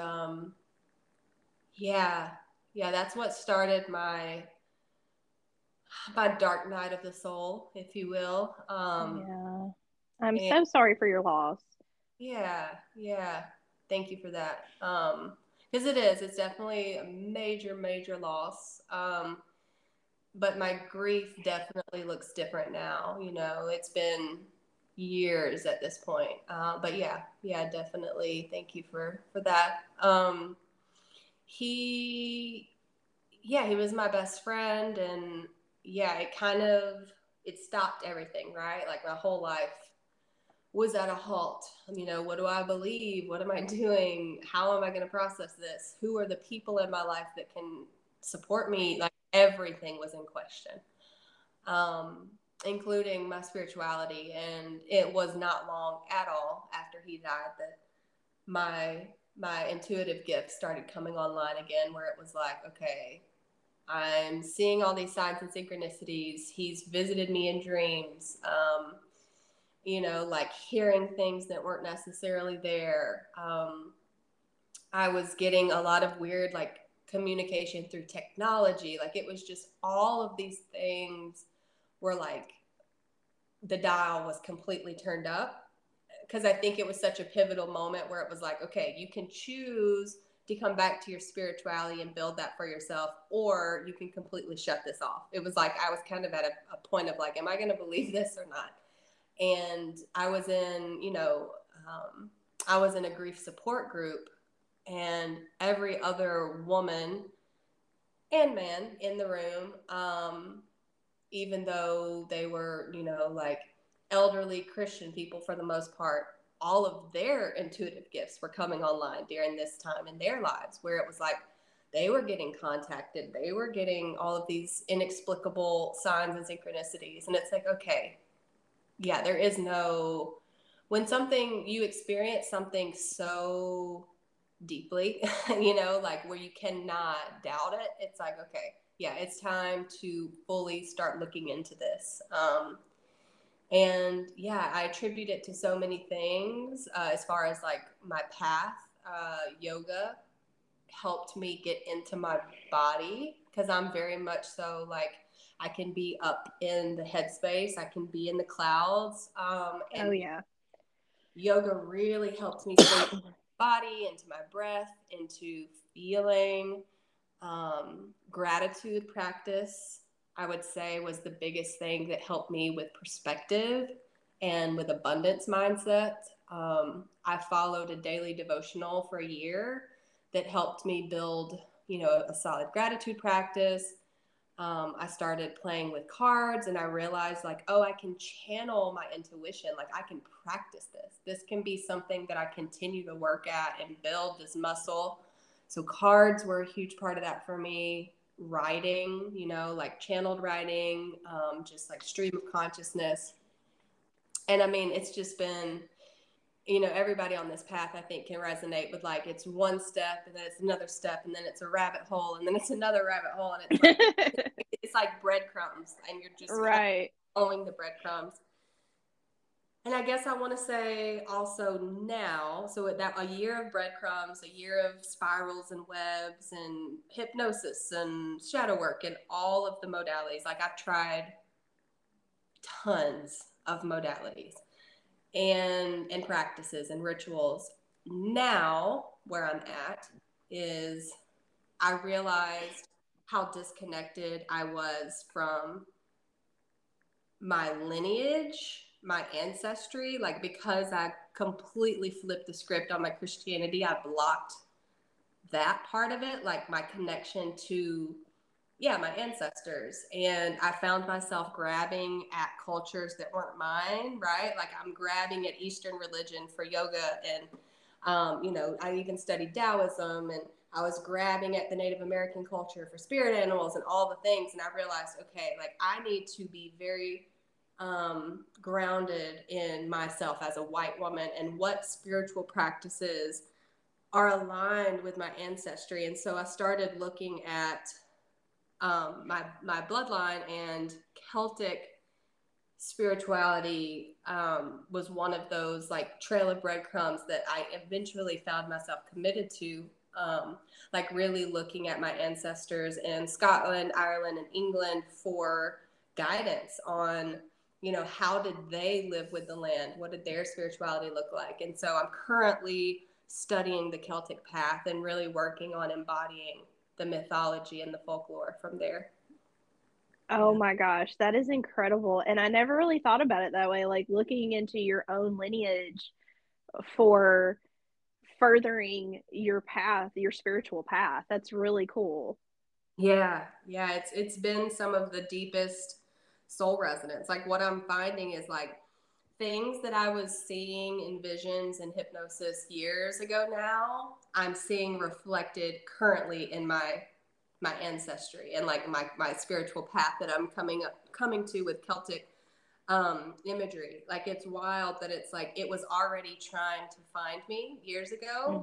that's what started my dark night of the soul, if you will. I'm so sorry for your loss. Yeah. Thank you for that. Because it's definitely a major, major loss. But my grief definitely looks different now. It's been years at this point. But definitely. Thank you for that. He was my best friend, and it stopped everything, right? Like my whole life was at a halt. What do I believe? What am I doing? How am I going to process this? Who are the people in my life that can support me? Like everything was in question, including my spirituality. And it was not long at all after he died that my intuitive gifts started coming online again, where it was like, okay, I'm seeing all these signs and synchronicities. He's visited me in dreams. Like hearing things that weren't necessarily there. I was getting a lot of weird, like, communication through technology. Like, it was just all of these things were like the dial was completely turned up, because I think it was such a pivotal moment where it was like, okay, you can choose to come back to your spirituality and build that for yourself, or you can completely shut this off. It was like I was kind of at a point of like, am I going to believe this or not? And I was in, I was in a grief support group, and every other woman and man in the room, even though they were, like elderly Christian people for the most part, all of their intuitive gifts were coming online during this time in their lives, where it was like they were getting contacted. They were getting all of these inexplicable signs and synchronicities. And it's like, okay, there is no, when you experience something so deeply, like where you cannot doubt it, it's like, okay, it's time to fully start looking into this. And I attribute it to so many things, as far as like my path. Yoga helped me get into my body, because I'm very much so like, I can be up in the headspace, I can be in the clouds. And yoga really helped me stay in my body, into my breath, into feeling. Gratitude practice, I would say, was the biggest thing that helped me with perspective and with abundance mindset. I followed a daily devotional for a year that helped me build, a solid gratitude practice. I started playing with cards, and I realized, like, oh, I can channel my intuition. Like, I can practice this. This can be something that I continue to work at and build this muscle. So cards were a huge part of that for me. Writing, like channeled writing, just like stream of consciousness. And I mean, it's just been, everybody on this path, I think, can resonate with, like, it's one step and then it's another step and then it's a rabbit hole and then it's another rabbit hole. And it's like, it's like breadcrumbs, and you're just right. following the breadcrumbs. And I guess I want to say also now, so that a year of breadcrumbs, a year of spirals and webs and hypnosis and shadow work and all of the modalities. Like, I've tried tons of modalities and practices and rituals. Now, where I'm at is I realized how disconnected I was from my lineage, my ancestry. Like, because I completely flipped the script on my Christianity, I blocked that part of it, like my connection to my ancestors. And I found myself grabbing at cultures that weren't mine, right? Like, I'm grabbing at Eastern religion for yoga, and I even studied Taoism, and I was grabbing at the Native American culture for spirit animals and all the things. And I realized, okay, like, I need to be very grounded in myself as a white woman and what spiritual practices are aligned with my ancestry. And so I started looking at my bloodline, and Celtic spirituality was one of those, like, trail of breadcrumbs that I eventually found myself committed to, like, really looking at my ancestors in Scotland, Ireland, and England for guidance on, how did they live with the land? What did their spirituality look like? And so I'm currently studying the Celtic path and really working on embodying the mythology and the folklore from there. Oh my gosh, that is incredible. And I never really thought about it that way, like looking into your own lineage for furthering your path, your spiritual path. That's really cool. Yeah, it's been some of the deepest soul resonance. Like, what I'm finding is, like, things that I was seeing in visions and hypnosis years ago, now I'm seeing reflected currently in my ancestry and, like, my spiritual path that I'm coming to with Celtic imagery. Like, it's wild that it's like it was already trying to find me years ago.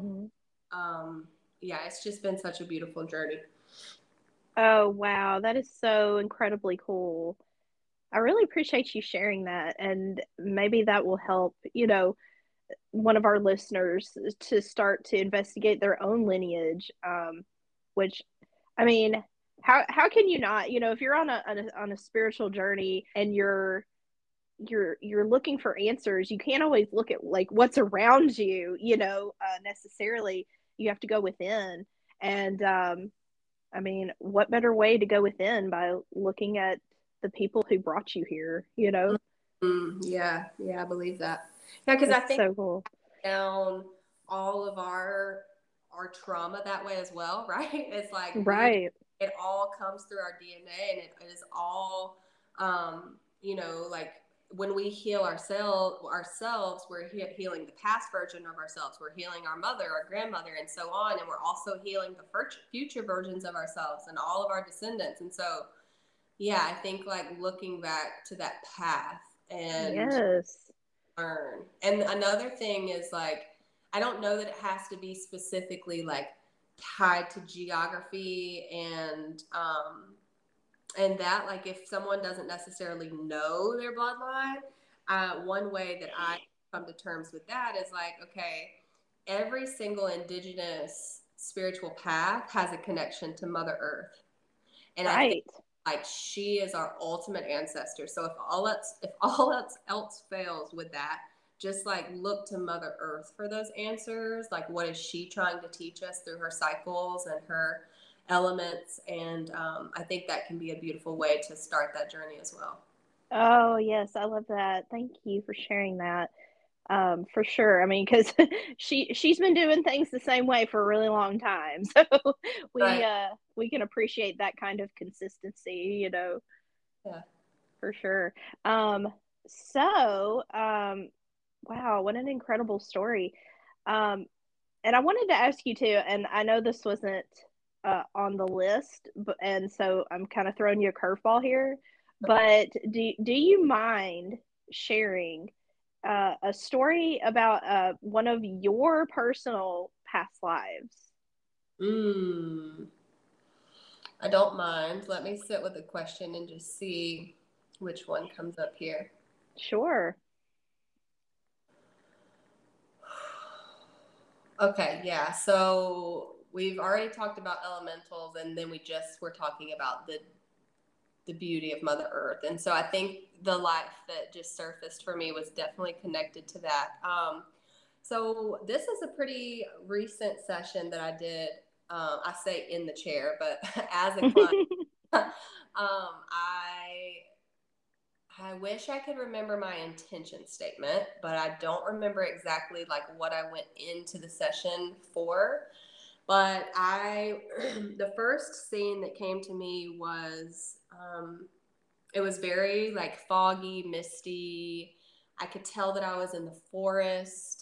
Yeah, it's just been such a beautiful journey. Oh, wow. That is so incredibly cool. I really appreciate you sharing that. And maybe that will help, one of our listeners to start to investigate their own lineage. Which, I mean, how can you not, if you're on a spiritual journey and you're looking for answers, you can't always look at like what's around you, necessarily. You have to go within. And I mean, what better way to go within by looking at the people who brought you here? Yeah, I believe that. Yeah, because I That's think so cool. down all of our trauma that way as well, right? It's like Right. it all comes through our DNA, and it is all, like, when we heal ourselves, we're healing the past version of ourselves. We're healing our mother, our grandmother, and so on. And we're also healing the future versions of ourselves and all of our descendants. And so, yeah, I think, like, looking back to that path and Yes. learn. And another thing is, like, I don't know that it has to be specifically, like, tied to geography and that, like, if someone doesn't necessarily know their bloodline, one way that I come to terms with that is, like, okay, every single indigenous spiritual path has a connection to Mother Earth. And I think, Right. like, she is our ultimate ancestor. So if all else fails with that, just, like, look to Mother Earth for those answers. Like, what is she trying to teach us through her cycles and her elements. And I think that can be a beautiful way to start that journey as well. Oh, yes, I love that. Thank you for sharing that. For sure. I mean, because she's been doing things the same way for a really long time, so Right. we can appreciate that kind of consistency, Yeah. for sure. So, wow, what an incredible story. Um, and I wanted to ask you too, and I know this wasn't on the list, and so I'm kind of throwing you a curveball here. But do you mind sharing a story about one of your personal past lives? Mm, I don't mind. Let me sit with the question and just see which one comes up here. Sure. Okay, yeah. So we've already talked about elementals, and then we just were talking about the beauty of Mother Earth. And so I think the life that just surfaced for me was definitely connected to that. So this is a pretty recent session that I did. I say in the chair, but as a client, I wish I could remember my intention statement, but I don't remember exactly like what I went into the session for. But the first scene that came to me was, it was very like foggy, misty. I could tell that I was in the forest.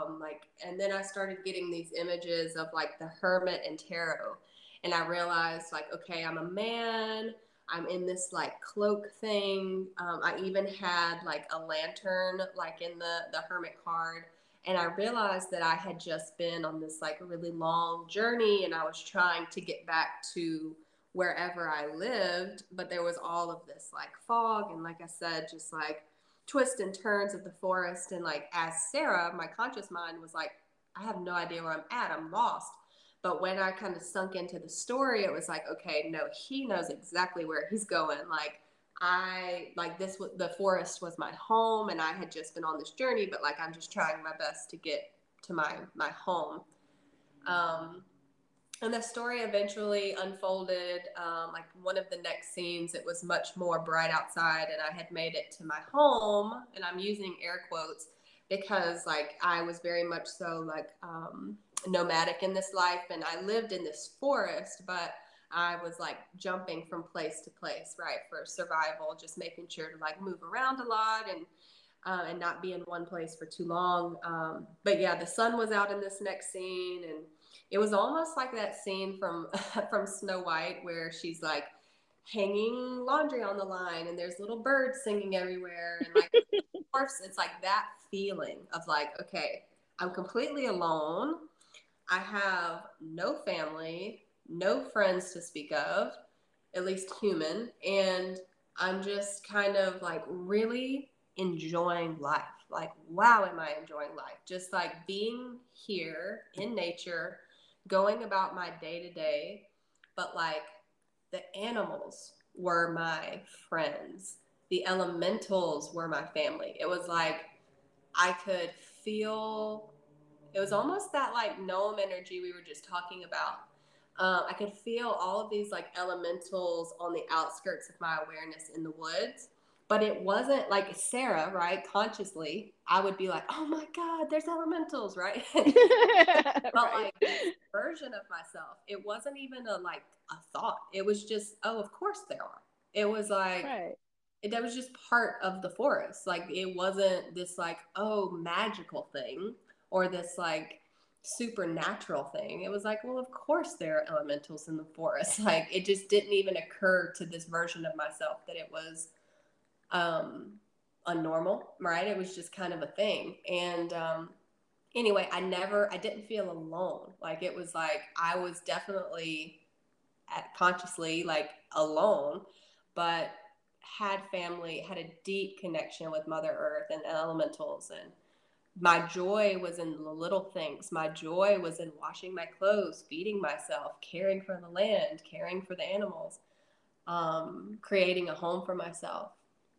And then I started getting these images of like the hermit and tarot. And I realized like, okay, I'm a man. I'm in this like cloak thing. I even had like a lantern, like in the hermit card. And I realized that I had just been on this like really long journey, and I was trying to get back to wherever I lived, but there was all of this like fog, and like I said, just like twists and turns of the forest. And like as Sarah, my conscious mind was like, I have no idea where I'm at. I'm lost. But when I kind of sunk into the story, it was like, okay, no, he knows exactly where he's going. Like I like this the forest was my home, and I had just been on this journey, but like I'm just trying my best to get to my home. Um, and the story eventually unfolded. Like one of the next scenes, it was much more bright outside, and I had made it to my home. And I'm using air quotes because, like, I was very much so like nomadic in this life, and I lived in this forest, but I was like jumping from place to place, right, for survival, just making sure to like move around a lot and not be in one place for too long. But yeah, the sun was out in this next scene, and it was almost like that scene from from Snow White where she's like hanging laundry on the line, and there's little birds singing everywhere, and like of course it's like that feeling of like, okay, I'm completely alone. I have no family, no friends to speak of, at least human, and I'm just kind of like really enjoying life. Like, wow, am I enjoying life? Just like being here in nature, going about my day to day, but like the animals were my friends. The elementals were my family. It was like I could feel, it was almost that like gnome energy we were just talking about. I could feel all of these like elementals on the outskirts of my awareness in the woods, but it wasn't like Sarah, right? Consciously, I would be like, oh my God, there's elementals, right? But Right. like this version of myself, it wasn't even a thought. It was just, oh, of course there are. It was like, Right. that was just part of the forest. Like it wasn't this like, oh, magical thing or this like supernatural thing. It was like, well, of course there are elementals in the forest. Like it just didn't even occur to this version of myself that it was um unnormal, right? It was just kind of a thing. And anyway, I didn't feel alone. Like it was like I was definitely consciously like alone, but had family, had a deep connection with Mother Earth and elementals. And my joy was in the little things. My joy was in washing my clothes, feeding myself, caring for the land, caring for the animals, creating a home for myself.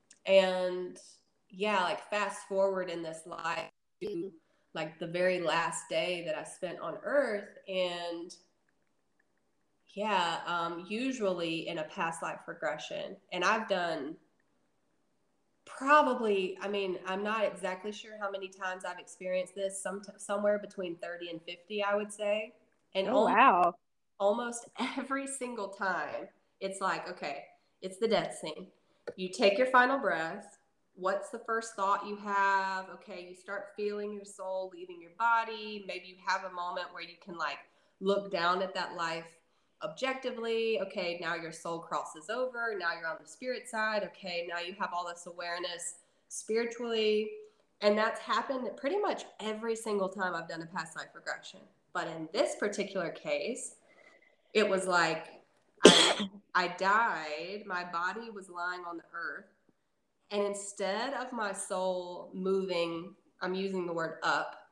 And yeah, like fast forward in this life to like the very last day that I spent on Earth, and Usually in a past life regression, and I've done probably, I mean, I'm not exactly sure how many times I've experienced this, somewhere between 30 and 50, I would say. And Oh, wow. almost every single time, it's like, okay, it's the death scene. You take your final breath. What's the first thought you have? Okay, you start feeling your soul leaving your body. Maybe you have a moment where you can like look down at that life objectively. Okay, now your soul crosses over. Now you're on the spirit side. Okay, now you have all this awareness spiritually. And that's happened pretty much every single time I've done a past life regression. But in this particular case, it was like I died, my body was lying on the earth, and instead of my soul moving, I'm using the word up,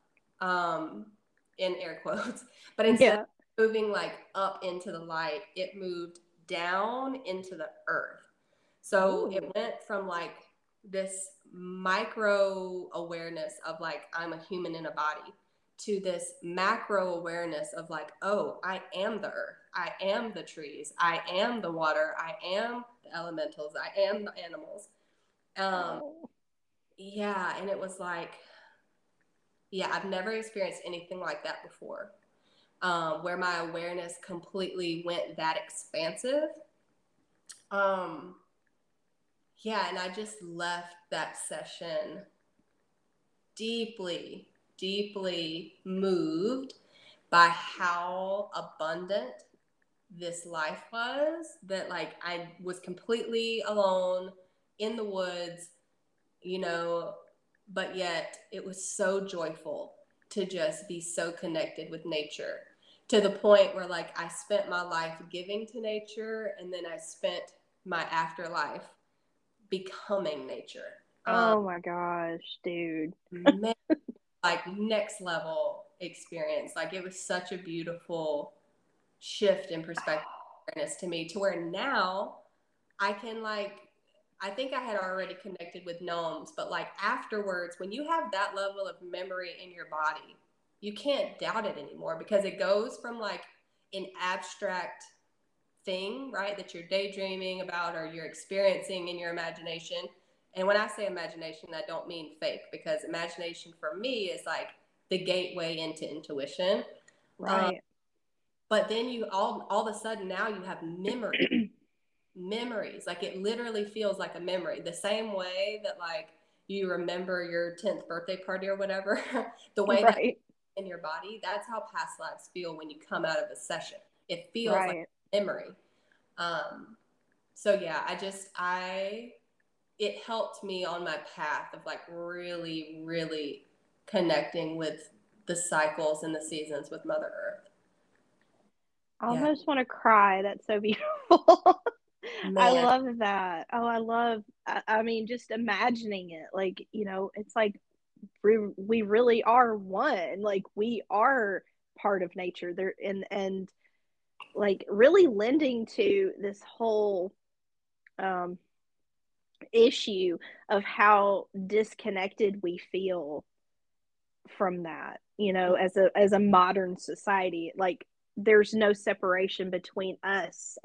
in air quotes, but instead Yeah. of moving like up into the light, it moved down into the earth. So it Ooh. went from like this micro awareness of like, I'm a human in a body, to this macro awareness of like, oh, I am the earth. I am the trees. I am the water. I am the elementals. I am the animals. Oh. Yeah. And it was like, yeah, I've never experienced anything like that before, where my awareness completely went that expansive. Um, yeah. And I just left that session deeply, deeply moved by how abundant this life was, that like I was completely alone in the woods, you know, but yet it was so joyful to just be so connected with nature, to the point where like I spent my life giving to nature, and then I spent my afterlife becoming nature. Oh my gosh, dude. Man, like next level experience. Like it was such a beautiful shift in perspective awareness to me, to where now I can like, I think I had already connected with gnomes, but like afterwards, when you have that level of memory in your body, you can't doubt it anymore, because it goes from like an abstract thing, right, that you're daydreaming about or you're experiencing in your imagination. And when I say imagination, I don't mean fake, because imagination for me is like the gateway into intuition. Um, Right. but then you all of a sudden now you have memories. Like it literally feels like a memory, the same way that like you remember your 10th birthday party or whatever. The way that Right. in your body, that's how past lives feel when you come out of a session. It feels like Right. memory. um so yeah, I it helped me on my path of like really, really connecting with the cycles and the seasons with Mother Earth. I Yeah, almost want to cry. That's so beautiful. I man. love that. Oh, I mean, just imagining it. Like, it's like we really are one. Like, we are part of nature there, and like really lending to this whole um issue of how disconnected we feel from that, as a modern society. Like, there's no separation between us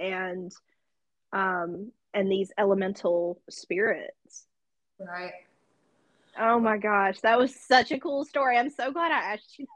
and these elemental spirits. Right. Oh my gosh, that was such a cool story. I'm so glad I asked you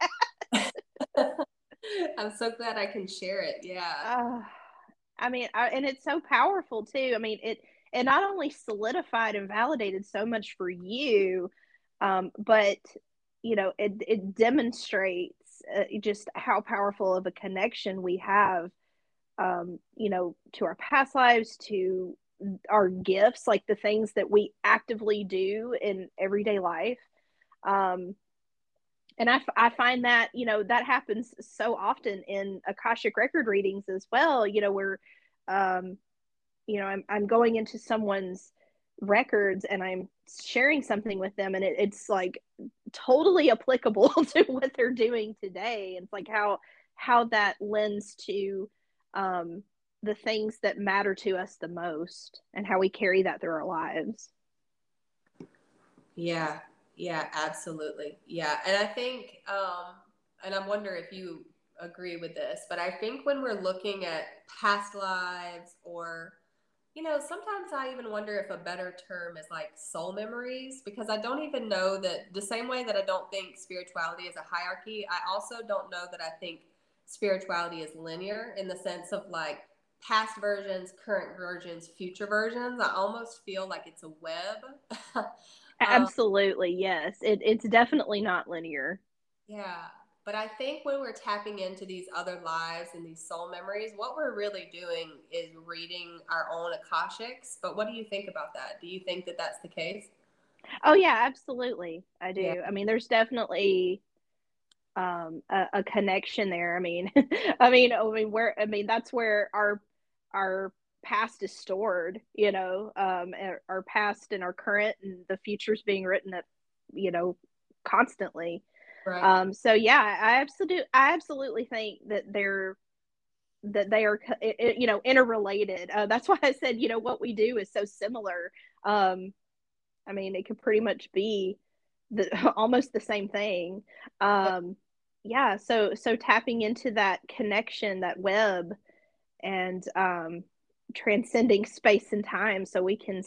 I'm so glad I can share it. Yeah. that. I mean, and it's so powerful too. I mean, it not only solidified and validated so much for you, but it demonstrates just how powerful of a connection we have, to our past lives, to our gifts, like the things that we actively do in everyday life. Um, and I find that, that happens so often in Akashic record readings as well, where, um, I'm going into someone's records and I'm sharing something with them, and it's like totally applicable to what they're doing today. It's like how that lends to um, the things that matter to us the most, and how we carry that through our lives. Yeah, absolutely. Yeah. And I think, and I wonder if you agree with this, but I think when we're looking at past lives, or sometimes I even wonder if a better term is like soul memories, because I don't even know that the same way that I don't think spirituality is a hierarchy, I also don't know that I think spirituality is linear in the sense of like past versions, current versions, future versions. I almost feel like it's a web. um, Absolutely, yes. It's definitely not linear. yeah. But I think when we're tapping into these other lives and these soul memories, what we're really doing is reading our own Akashics. But what do you think about that? Do you think that that's the case? Oh yeah, absolutely. I Yeah. do. I mean, there's definitely a connection there. I mean, that's where our past is stored. Our past and our current and the future's being written at you know constantly. Right. So yeah, I absolutely think that they are interrelated. That's why I said what we do is so similar. I mean, it could pretty much be almost the same thing. Um, yeah, so tapping into that connection, that web, and transcending space and time, so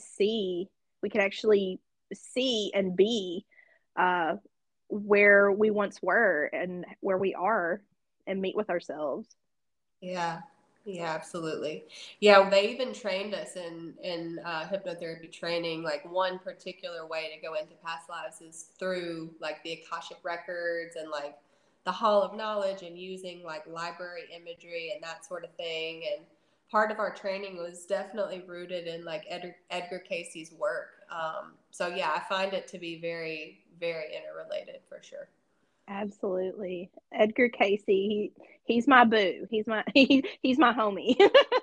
we can actually see and be uh, where we once were and where we are, and meet with ourselves. Yeah. Yeah, absolutely. Yeah, they even trained us in hypnotherapy training. Like one particular way to go into past lives is through like the Akashic records and like the Hall of Knowledge and using like library imagery and that sort of thing. And part of our training was definitely rooted in like Edgar Casey's work. So yeah, I find it to be very, very interrelated for sure. Absolutely. Edgar Casey, he's my boo. He's my homie.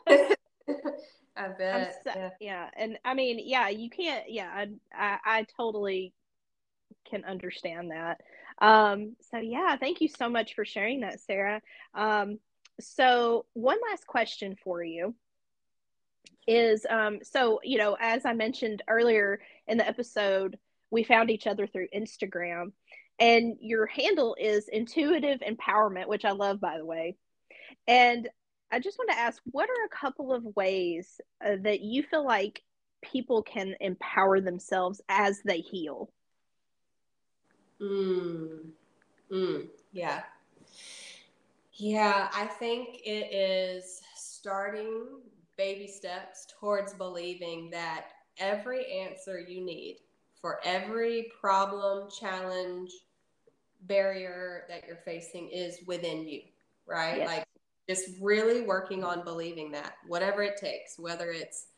I I'm bet. so, Yeah. yeah, and I mean, yeah, you can't, yeah, I totally can understand that. So yeah, thank you so much for sharing that, Sarah. So one last question for you is, so as I mentioned earlier in the episode, we found each other through Instagram, and your handle is intuitive empowerment, which I love, by the way. And I just want to ask, what are a couple of ways that you feel like people can empower themselves as they heal? Mm, yeah. Yeah, I think it is starting baby steps towards believing that every answer you need for every problem, challenge, barrier that you're facing is within you, right? Yes. Like just really working on believing that, whatever it takes, whether it's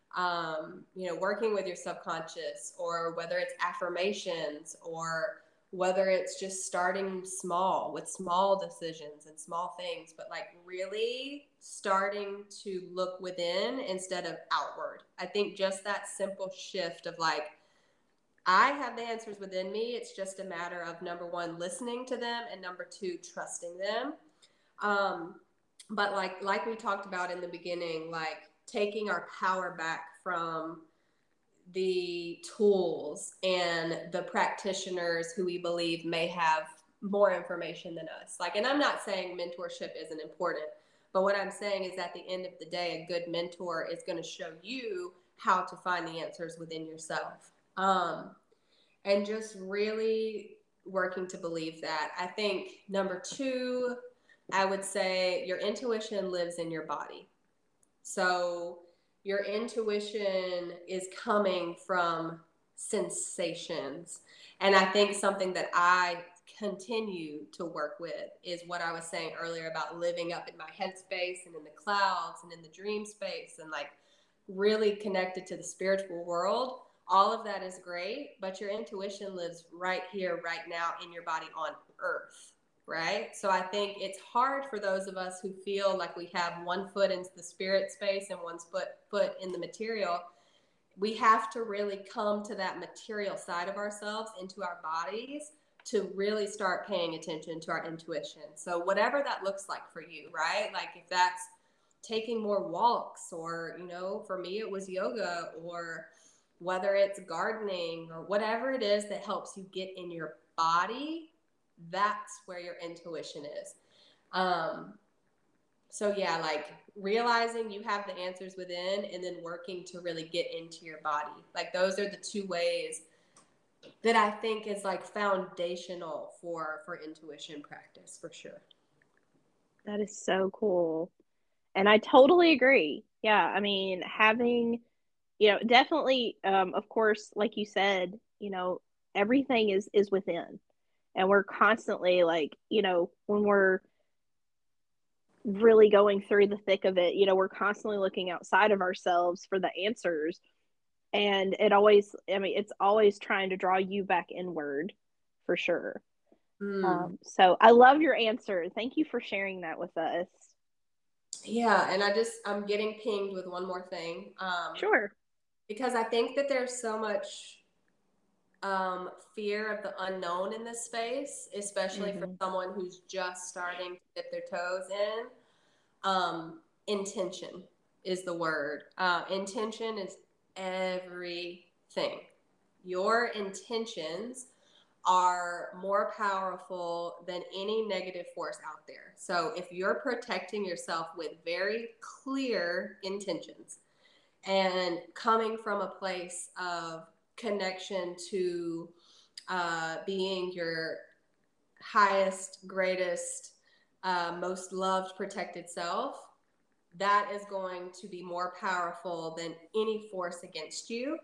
working with your subconscious, or whether it's affirmations, or whether it's just starting small with small decisions and small things, but like really starting to look within instead of outward. I think just that simple shift of like, I have the answers within me. It's just a matter of number one, listening to them, and number two, trusting them. Um, but like we talked about in the beginning, like taking our power back from the tools and the practitioners who we believe may have more information than us. Like, and I'm not saying mentorship isn't important, but what I'm saying is at the end of the day, a good mentor is going to show you how to find the answers within yourself. And just really working to believe that. I think number two, I would say your intuition lives in your body. So your intuition is coming from sensations. And I think something that I continue to work with is what I was saying earlier about living up in my headspace and in the clouds and in the dream space, and like really connected to the spiritual world. All of that is great, but your intuition lives right here, right now in your body on earth, right? So I think it's hard for those of us who feel like we have one foot in the spirit space and one foot in the material. We have to really come to that material side of ourselves, into our bodies, to really start paying attention to our intuition. So whatever that looks like for you, right? Like if that's taking more walks, or for me it was yoga, or whether it's gardening, or whatever it is that helps you get in your body, that's where your intuition is. Um, so yeah, like realizing you have the answers within and then working to really get into your body. Like those are the two ways that I think is like foundational for intuition practice for sure. That is so cool. And I totally agree. Yeah, I mean, having, definitely, of course, like you said, everything is within. And we're constantly like, when we're really going through the thick of it, we're constantly looking outside of ourselves for the answers. And it's always trying to draw you back inward for sure. So I love your answer. Thank you for sharing that with us. Yeah, and I'm getting pinged with one more thing. Sure. Because I think that there's so much fear of the unknown in this space, especially for someone who's just starting to dip their toes in. Intention is the word. Intention is everything. Your intentions are more powerful than any negative force out there. So if you're protecting yourself with very clear intentions and coming from a place of connection to being your highest, greatest, most loved, protected self, that is going to be more powerful than any force against you.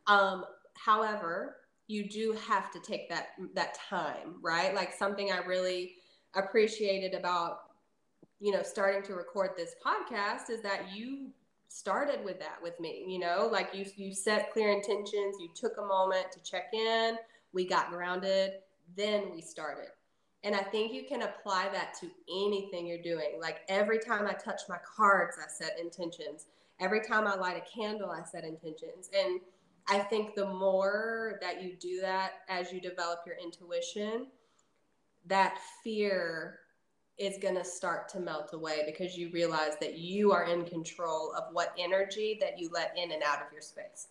However, you do have to take that time, right? Like something I really appreciated about starting to record this podcast is that you started with that with me. Like you set clear intentions, you took a moment to check in, we got grounded, then we started. And I think you can apply that to anything you're doing. Like every time I touch my cards, I set intentions. Every time I light a candle, I set intentions. And I think the more that you do that as you develop your intuition, that fear is going to start to melt away because you realize that you are in control of what energy that you let in and out of your space.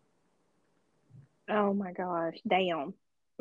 Oh my gosh, damn.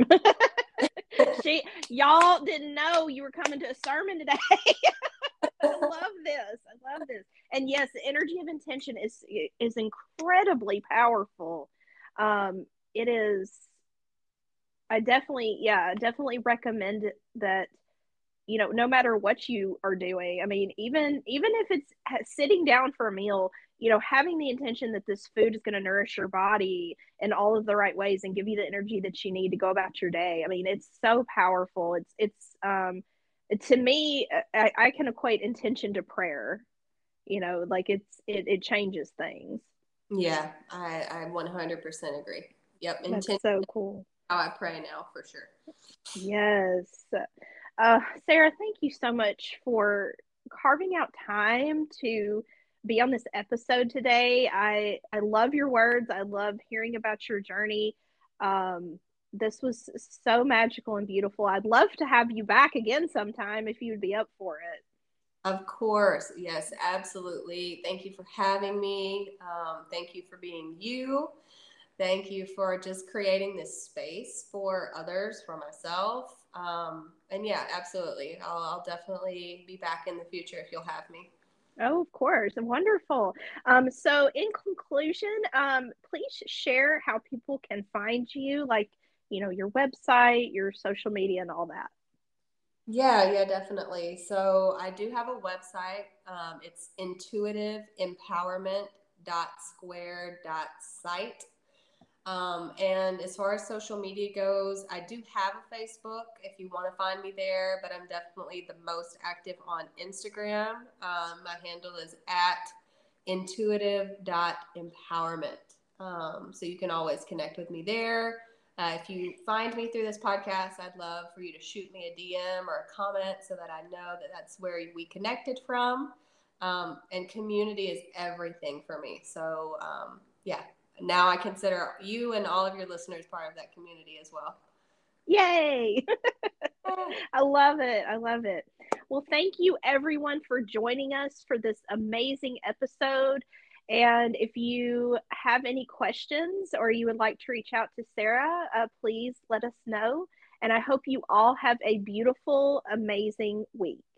Y'all didn't know you were coming to a sermon today. I love this. And yes, the energy of intention is incredibly powerful. It is. I definitely recommend that. No matter what you are doing. I mean, even if it's sitting down for a meal, having the intention that this food is going to nourish your body in all of the right ways and give you the energy that you need to go about your day. I mean, it's so powerful. To me, I can equate intention to prayer. Like it changes things. Yeah, I 100% agree. Yep, That's intention so cool. how I pray now for sure. Yes. Sarah, thank you so much for carving out time to be on this episode today. I love your words. I love hearing about your journey. This was so magical and beautiful. I'd love to have you back again sometime if you would be up for it. Of course. Yes, absolutely. Thank you for having me. Thank you for being you. Thank you for just creating this space for others, for myself. And yeah, absolutely. I'll definitely be back in the future if you'll have me. Oh, of course. Wonderful. So in conclusion, please share how people can find you, like, your website, your social media, and all that. Yeah, definitely. So I do have a website. It's intuitiveempowerment.square.site. And as far as social media goes, I do have a Facebook if you want to find me there, but I'm definitely the most active on Instagram. My handle is at intuitive.empowerment. So you can always connect with me there. If you find me through this podcast, I'd love for you to shoot me a DM or a comment so that I know that that's where we connected from. And community is everything for me. So, yeah, now I consider you and all of your listeners part of that community as well. Yay! I love it. I love it. Well, thank you everyone for joining us for this amazing episode. And if you have any questions or you would like to reach out to Sarah, please let us know. And I hope you all have a beautiful, amazing week.